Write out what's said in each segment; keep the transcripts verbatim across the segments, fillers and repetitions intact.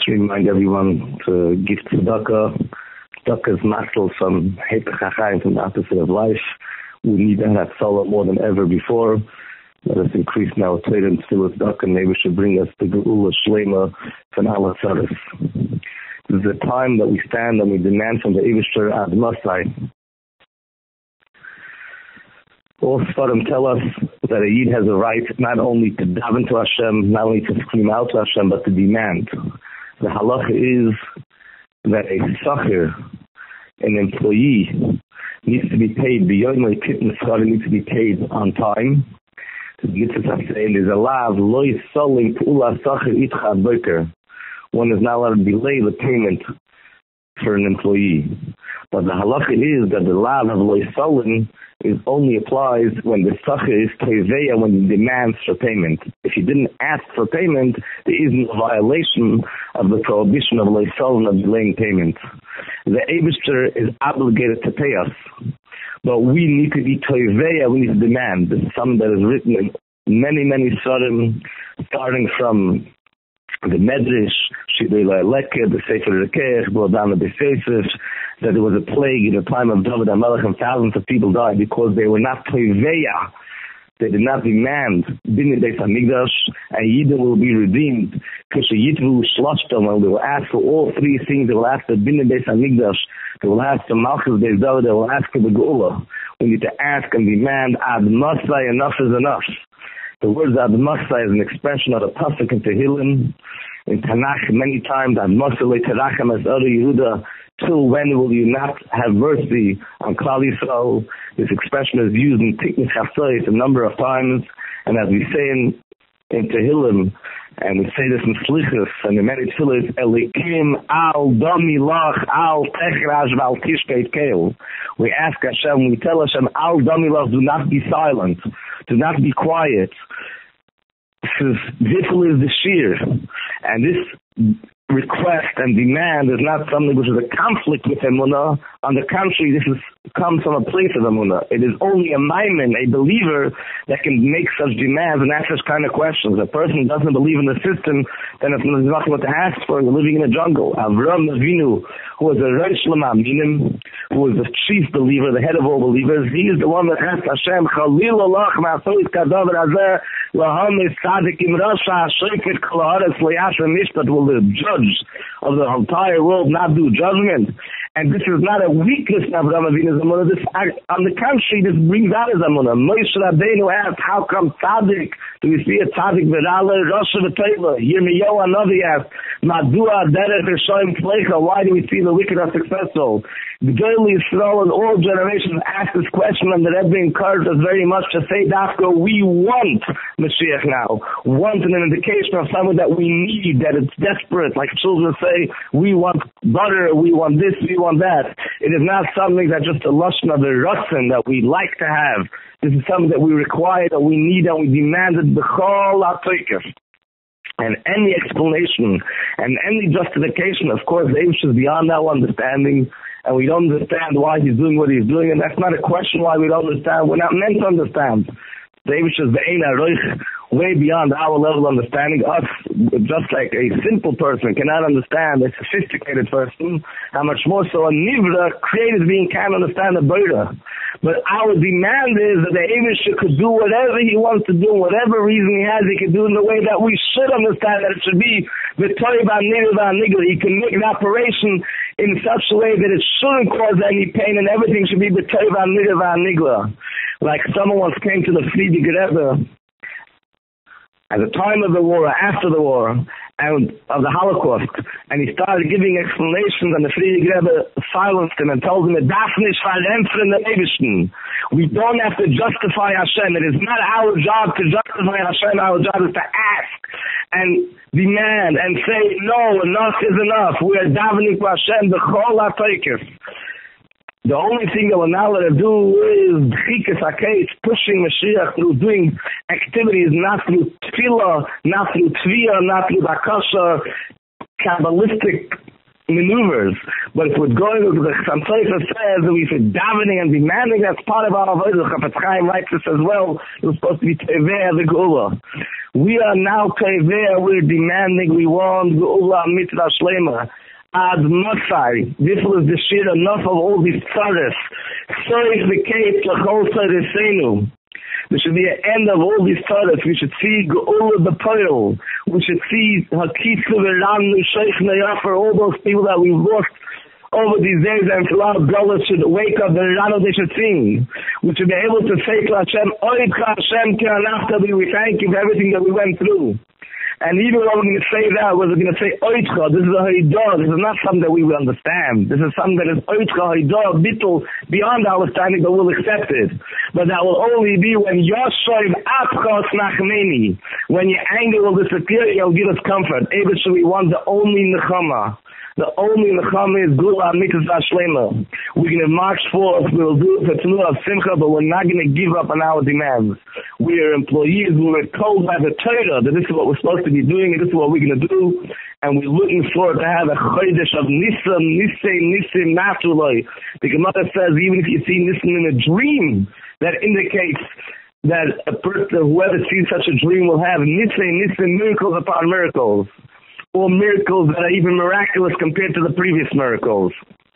to remind everyone to give tzedakah. Tzedakah is muscle from Hepech HaChaim, from the opposite of life. We need that Salah more than ever before. Let us increase now Torah and Tefillah tzedakah, and maybe should bring us the Geula Shlema from Allah Tzaris. This is a time that we stand and we demand from the Eibishter Ad Masai. All Sfarim tell us that a Yid has a right not only to daven to Hashem, not only to scream out to Hashem, but to demand. The halacha is that a sachir, an employee, needs to be paid, beyond my kitten scharim needs to be paid on time. The Mitzvah saying is allowed, lo yisolim p'ula sachir itcha boker. One is not allowed to delay the payment for an employee. But the halacha is that the law of lo yisolim is only applies when the sachir is teveya, when he demands for payment. If he didn't ask for payment, there isn't a violation of the prohibition of lo yisolim, of delaying payment. The Eibishter is obligated to pay us, but we need to be teveya, we need to demand. This is something that is written in many, many Sfarim, starting from the Medrash, Shidei La'eleke, the Sefer Rekech, B'Odam B'Seisef, that there was a plague in the time of David HaMelech and thousands of people died because they were not teveya. They did not demand Binei Beis HaMikdash, and Yidden will be redeemed. Because Yitvu Shloshtom, and they will ask for all three things. They will ask for Binei Beis HaMikdash, they will ask for Malchus Beis David, they will ask for the Geula. We need to ask and demand Ad Masai, enough is enough. The words Ad Masai is an expression of the pasuk in Tehillim. In Tanakh, many times, Ad Masai le'terachem es Ori Yehuda, till when will you not have mercy on Klal Yisrael? This expression is used in Tiknus Chasois a number of times, and as we say in, in Tehillim, and we say this in Slichus, and in many Tefillahs, Elikim al dami lach al techrash val tishkeit keil. We ask Hashem, we tell Hashem, al dami lach, do not be silent, do not be quiet. This is, this is the sheer, and this request and demand is not something which is a conflict with Emunah. On the contrary, this is, comes from a place of Emunah. It is only a maimin, a believer, that can make such demands and ask such kind of questions. A person who doesn't believe in the system, then it's nothing what to ask for. You're living in a jungle. Avram Avinu, who was a Reish L'Maminim, who was the chief believer, the head of all believers, he is the one that asked Hashem, Chalil Allah ma'asoit kadav razeh, laham is tzadik im rasha, shekit kol haaretz le'yashem mishpat, will the judge of the entire world not do judgment. And this is not a weakness of Avraham Avinu's Amunah. This, on the contrary, this brings out his Amunah. Moshe Rabbeinu asked, how come tzaddik? Do we see a tzaddik v'rale, Rosh v'teva? Yirmiyahu Hanavi asked, Madua derech Rishoyim Tleicha? Why do we see the wicked are successful? The Gedol Yisrael in all generations asked this question, and the Rebbe encouraged us very much to say, Dafka, we want Mashiach now. Want an indication of someone that we need, that it's desperate. Like children say, we want butter, we want this, we want that. It is not something that just a lashon of the ratzon that we like to have. This is something that we require, that we need, and we demand it b'chol ha'toikef. And any explanation and any justification, of course, the Eibush is beyond our understanding, and we don't understand why he's doing what he's doing, and that's not a question why we don't understand. We're not meant to understand. The Eibush is the Ein HaRoich, way beyond our level of understanding. Us, just like a simple person cannot understand a sophisticated person, how much more so a Nivra, created being, can't understand a Beira. But our demand is that the Eibush could do whatever he wants to do, whatever reason he has, he can do in the way that we should understand that it should be the Torah Nigla. He can make an operation in such a way that it shouldn't cause any pain, and everything should be the Torah Nigla. Like someone once came to the Frierdiker Rebbe at the time of the war or after the war and of the Holocaust, and he started giving explanations, and the Frierdiker Rebbe silenced him and told him, we don't have to justify Hashem. It is not our job to justify Hashem. Our job is to ask and demand and say, no, enough is enough. We are davening for Hashem, the Chol HaToikef. The only thing that we're not allowed to do is chikas haketz, pushing Mashiach through doing activities, not through tefillah, not through tviyah, not through bakasha, Kabbalistic maneuvers. But if we're going with the Samtaifa says that we should davening and demanding, that's part of our avodah. Chafetz Chaim writes this as well. It was supposed to be Teveh the Geula. We are now Teveh, we're demanding, we want Geula Mitzvah Shlema. Ad Masai. This was the shit enough of all these tzaras. So is the case to Chol Tzadisenu. There should be an end of all these tzaras. We should see Geula the Poil. We should see Hakitzu V'Ranu Sheikh Nayafer, all those people that we've lost over these days, and throughout Golas should wake up, the Rano they should sing. We should be able to say to Hashem, Oitcha Hashem Ki Anachtabi, we thank you for everything that we went through. And even when we're going to say that, we're going to say Oitcha, this is a Haidah, this is not something that we will understand. This is something that is Oitcha, Haidah, Bittul, beyond our understanding, but we'll accept it. But that will only be when Yoshoiv Apchos Nachmeni, when your anger will disappear, you'll give us comfort. Ever should we want the only Nechama. The only Nechama is Geula Mitzvah Shlema. We're going to march forth, we'll do it for Tnuah of Simcha, but we're not going to give up on our demands. We are employees, we were told by the Torah that this is what we're supposed to be doing, and this is what we're going to do, and we're looking forward to have a Chodesh of Nisan, Nisan, Nisan, Natulai. The Gemara says, even if you see Nisan in a dream, that indicates that a person, whoever sees such a dream, will have Nisan, Nisan, miracles upon miracles. Or miracles that are even miraculous compared to the previous miracles.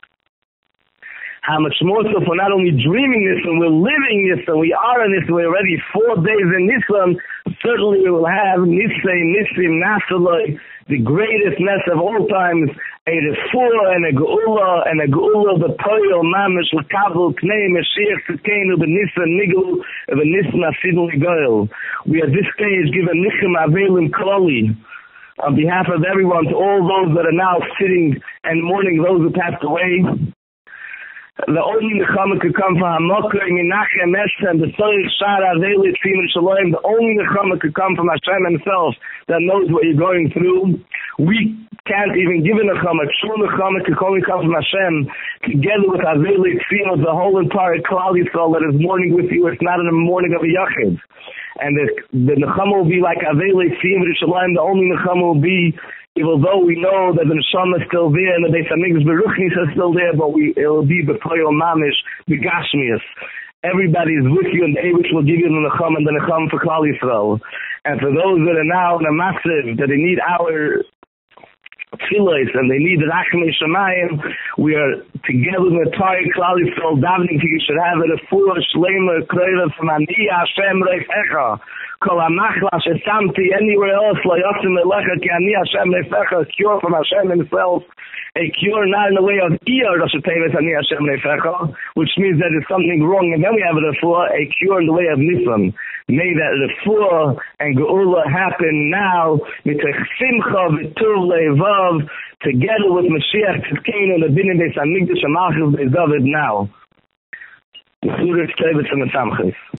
How much more so for not only dreaming this and we're living this and we are in this and we're already four days in Nisan, certainly we will have Nisay, Nisim, Nasaloi, the greatest mess of all times, a refuah and a geula and a geula the poyo mamish l'kabel knei Mashiach tzidkeinu b'nisan niglu b'nisan asidul goyel. We at this stage give a nichem avelim kloli. On behalf of everyone, to all those that are now sitting and mourning those who passed away, the only Nechama could come from Hamokah, Menachem, Eshem, the Tzorich, Shara, Aveli, Tzim, and Shalom. The only Nechama could come from Hashem himself that knows what you're going through. We can't even give a Nechama. True Nechama could only come from Hashem, together with Aveli, Tzim, with the whole entire Klal Yisrael that is mourning with you. It's not in the mourning of a Yachid. And the, the Nechama will be like Aveli, Tzim, and Shalom. The only Nechama will be, although we know that the Neshama is still there and the Beis Hamikdash Beruchnis is still there, but we, it will be B'Poyol Mamish, B'Gashmias. Everybody is with you, and the Eibush will give you the Nechama and the Nechama for Klal Yisrael. And for those that are now in a massive, that they need our tefillos and they need Rachmei Shamayim, we are together with the entire Klal Yisrael davening to you should have it a full Shleima Kreira from Ani Hashem Reifecha. Kol HaMachla Shesamti anywhere else Lo Yotzim Elecha Ki Ani Hashem Reifecha, a cure from Hashem himself, a cure not in the way of Iyar Rosh Tevis Ani Hashem Reifecha, which means that there's something wrong, and then we have a refuah, a cure in the way of Nisan. May that refuah and Geula happen now, Mitech Simcha V'Tuv Levav, together with Mashiach Tzidkeinu and the Binyan Beis Hamikdash and Malchus Beis David now. The Surah Tevis and the Samchis.